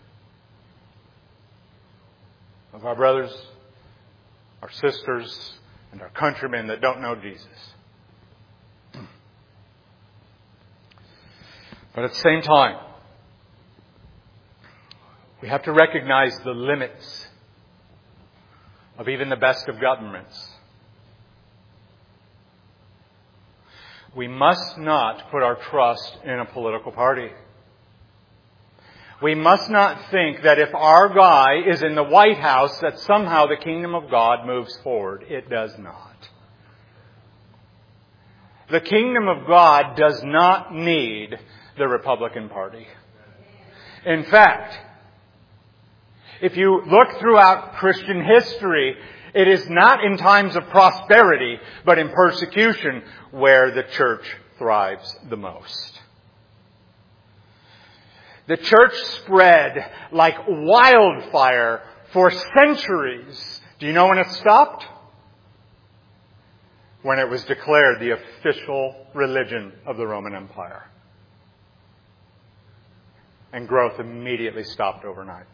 of our brothers, our sisters, and our countrymen that don't know Jesus. But at the same time, we have to recognize the limits of even the best of governments. We must not put our trust in a political party. We must not think that if our guy is in the White House, that somehow the kingdom of God moves forward. It does not. The kingdom of God does not need the Republican Party. In fact, if you look throughout Christian history, it is not in times of prosperity, but in persecution where the church thrives the most. The church spread like wildfire for centuries. Do you know when it stopped? When it was declared the official religion of the Roman Empire. And growth immediately stopped overnight.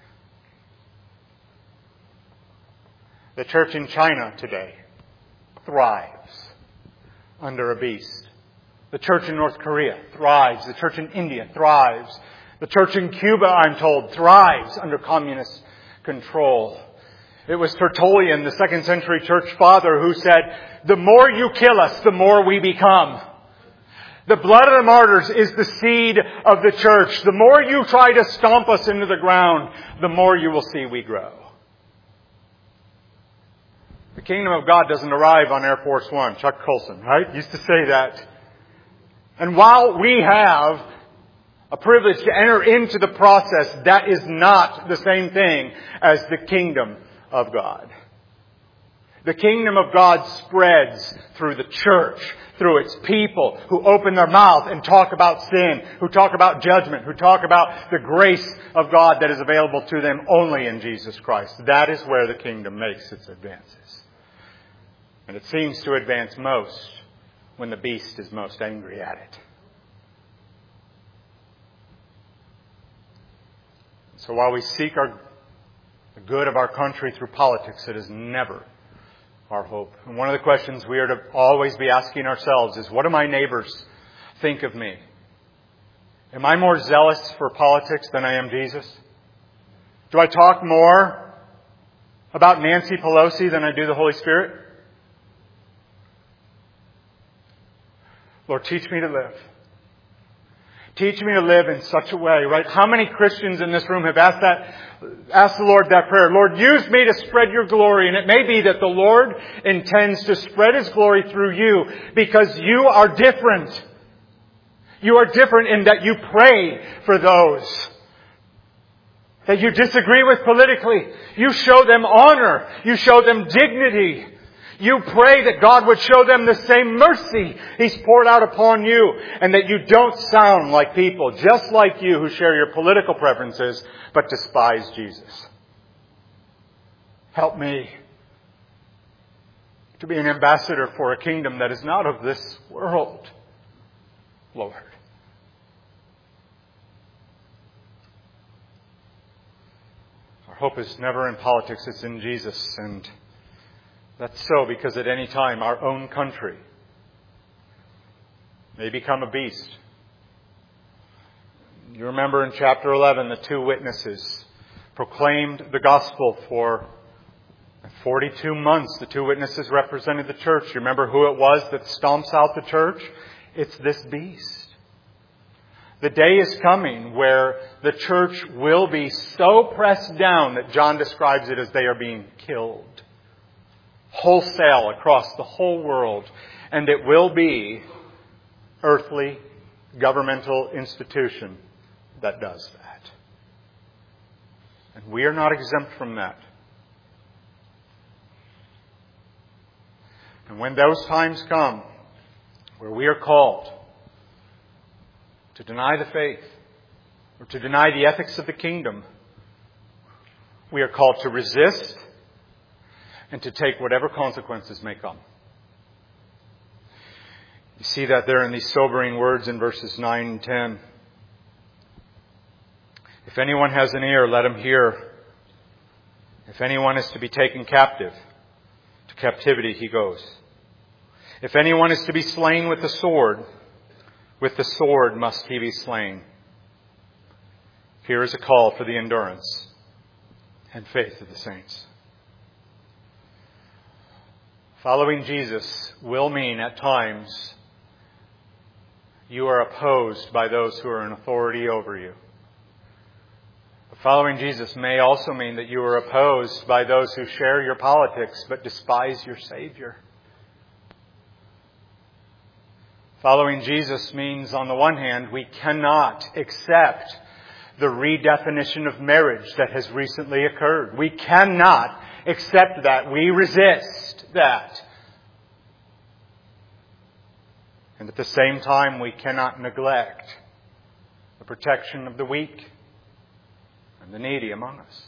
The church in China today thrives under a beast. The church in North Korea thrives. The church in India thrives. The church in Cuba, I'm told, thrives under communist control. It was Tertullian, the second century church father, who said, the more you kill us, the more we become. The blood of the martyrs is the seed of the church. The more you try to stomp us into the ground, the more you will see we grow. The kingdom of God doesn't arrive on Air Force One. Chuck Colson, right? Used to say that. And while we have a privilege to enter into the process, that is not the same thing as the kingdom of God. The kingdom of God spreads through the church, through its people who open their mouth and talk about sin, who talk about judgment, who talk about the grace of God that is available to them only in Jesus Christ. That is where the kingdom makes its advances. And it seems to advance most when the beast is most angry at it. So while we seek our, the good of our country through politics, it is never our hope. And one of the questions we are to always be asking ourselves is, what do my neighbors think of me? Am I more zealous for politics than I am Jesus? Do I talk more about Nancy Pelosi than I do the Holy Spirit? Lord, teach me to live. Teach me to live in such a way, right? How many Christians in this room have asked that, asked the Lord that prayer? Lord, use me to spread your glory. And it may be that the Lord intends to spread His glory through you because you are different. You are different in that you pray for those that you disagree with politically. You show them honor. You show them dignity. You pray that God would show them the same mercy He's poured out upon you, and that you don't sound like people just like you who share your political preferences but despise Jesus. Help me to be an ambassador for a kingdom that is not of this world, Lord. Our hope is never in politics, it's in Jesus. And that's so because at any time our own country may become a beast. You remember in chapter eleven, the two witnesses proclaimed the gospel for forty-two months. The two witnesses represented the church. You remember who it was that stomps out the church? It's this beast. The day is coming where the church will be so pressed down that John describes it as they are being killed. wholesale across the whole world. And it will be earthly governmental institution that does that. And we are not exempt from that. And when those times come where we are called to deny the faith or to deny the ethics of the kingdom, we are called to resist and to take whatever consequences may come. You see that there in these sobering words in verses nine and ten. If anyone has an ear, let him hear. If anyone is to be taken captive, to captivity he goes. If anyone is to be slain with the sword, with the sword must he be slain. Here is a call for the endurance and faith of the saints. Following Jesus will mean at times you are opposed by those who are in authority over you. Following Jesus may also mean that you are opposed by those who share your politics but despise your Savior. Following Jesus means, on the one hand, we cannot accept the redefinition of marriage that has recently occurred. We cannot accept that. We resist that. And at the same time, we cannot neglect the protection of the weak and the needy among us.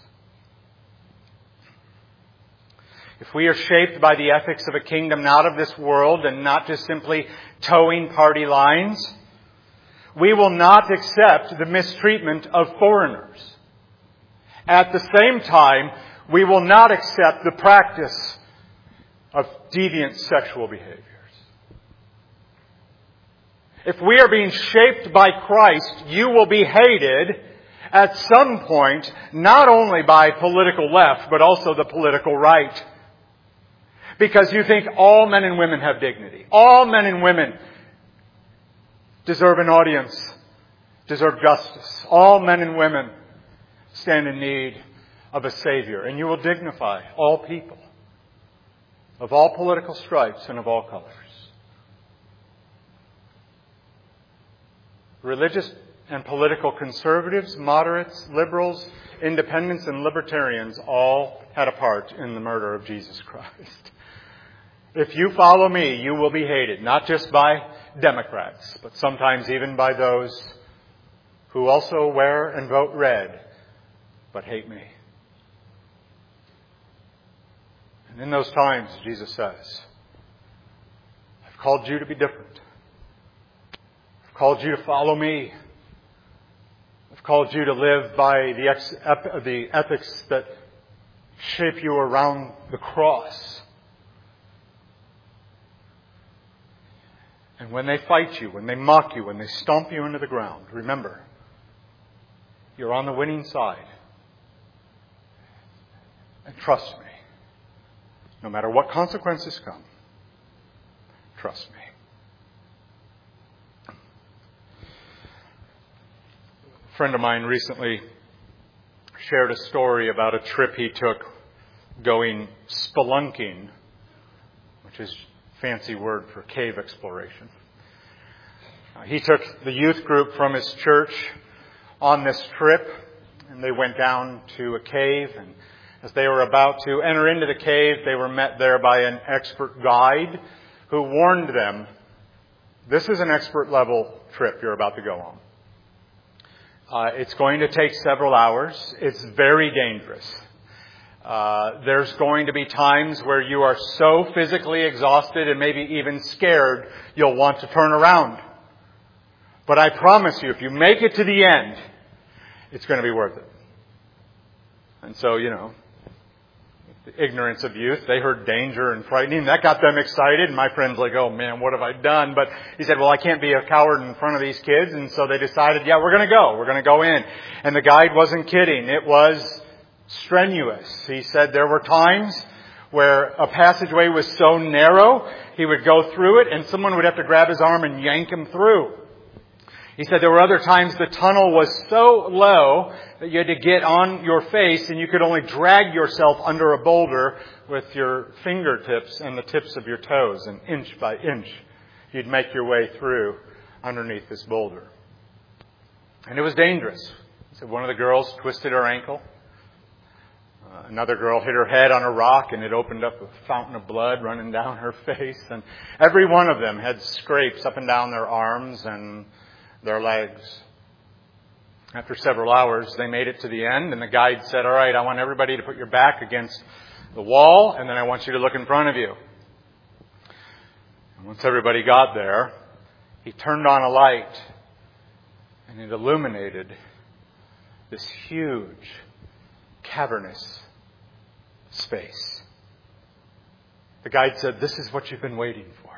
If we are shaped by the ethics of a kingdom not of this world and not just simply towing party lines, we will not accept the mistreatment of foreigners. At the same time, we will not accept the practice of deviant sexual behaviors. If we are being shaped by Christ, you will be hated at some point, not only by political left, but also the political right. Because you think all men and women have dignity. All men and women deserve an audience, deserve justice. All men and women stand in need of a Savior. And you will dignify all people of all political stripes and of all colors. Religious and political conservatives, moderates, liberals, independents, and libertarians all had a part in the murder of Jesus Christ. If you follow me, you will be hated, not just by Democrats, but sometimes even by those who also wear and vote red, but hate me. And in those times, Jesus says, I've called you to be different. I've called you to follow me. I've called you to live by the, ex- ep- the ethics that shape you around the cross. And when they fight you, when they mock you, when they stomp you into the ground, remember, you're on the winning side. And trust me, no matter what consequences come, trust me. A friend of mine recently shared a story about a trip he took going spelunking, which is fancy word for cave exploration. Uh, he took the youth group from his church on this trip, and they went down to a cave, and as they were about to enter into the cave, they were met there by an expert guide who warned them, this is an expert level trip you're about to go on. Uh, it's going to take several hours. It's very dangerous. Uh, there's going to be times where you are so physically exhausted and maybe even scared, you'll want to turn around. But I promise you, if you make it to the end, it's going to be worth it. And so, you know, the ignorance of youth, they heard danger and frightening. That got them excited. And my friend's like, oh man, what have I done? But he said, well, I can't be a coward in front of these kids. And so they decided, yeah, we're going to go. We're going to go in. And the guide wasn't kidding. It was strenuous. He said there were times where a passageway was so narrow, he would go through it and someone would have to grab his arm and yank him through. He said there were other times the tunnel was so low that you had to get on your face and you could only drag yourself under a boulder with your fingertips and the tips of your toes, and inch by inch you'd make your way through underneath this boulder. And it was dangerous. He said one of the girls twisted her ankle. Uh, another girl hit her head on a rock and it opened up a fountain of blood running down her face. And every one of them had scrapes up and down their arms and their legs. After several hours, they made it to the end, and the guide said, all right, I want everybody to put your back against the wall, and then I want you to look in front of you. And once everybody got there, he turned on a light, and it illuminated this huge, cavernous space. The guide said, this is what you've been waiting for.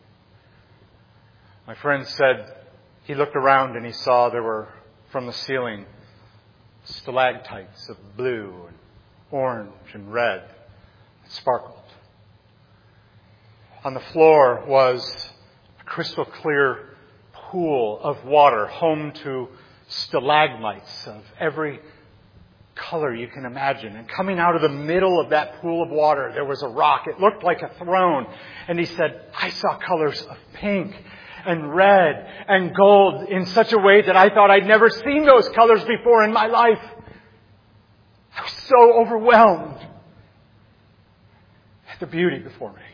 My friend said, he looked around and he saw there were, from the ceiling, stalactites of blue and orange and red that sparkled. On the floor was a crystal clear pool of water, home to stalagmites of every color you can imagine. And coming out of the middle of that pool of water, there was a rock. It looked like a throne. And he said, I saw colors of pink and red and gold in such a way that I thought I'd never seen those colors before in my life. I was so overwhelmed at the beauty before me.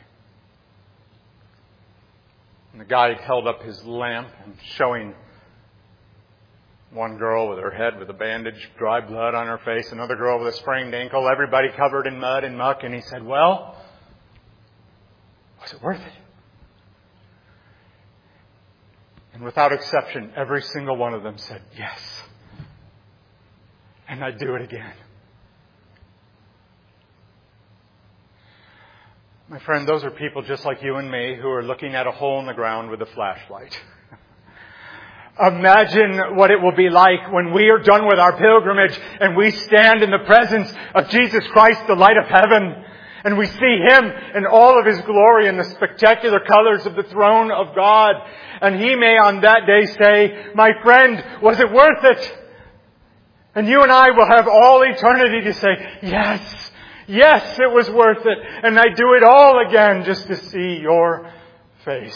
And the guide held up his lamp and showing one girl with her head with a bandage, dry blood on her face, another girl with a sprained ankle, everybody covered in mud and muck. And he said, well, was it worth it? And without exception, every single one of them said, yes. And I'd do it again. My friend, those are people just like you and me who are looking at a hole in the ground with a flashlight. Imagine what it will be like when we are done with our pilgrimage and we stand in the presence of Jesus Christ, the light of heaven, and we see Him in all of His glory and the spectacular colors of the throne of God. And He may on that day say, my friend, was it worth it? And you and I will have all eternity to say, yes, yes, it was worth it. And I do it all again just to see your face.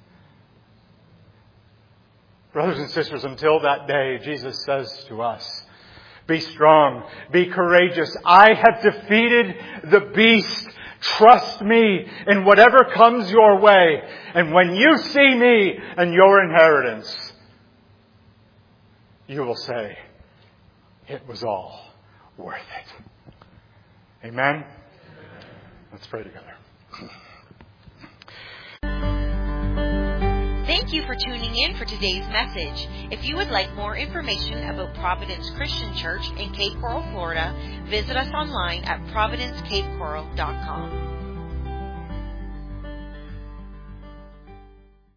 Brothers and sisters, until that day, Jesus says to us, be strong, be courageous. I have defeated the beast. Trust me in whatever comes your way. And when you see me and your inheritance, you will say, it was all worth it. Amen? Let's pray together. Thank you for tuning in for today's message. If you would like more information about Providence Christian Church in Cape Coral, Florida, visit us online at providence cape coral dot com.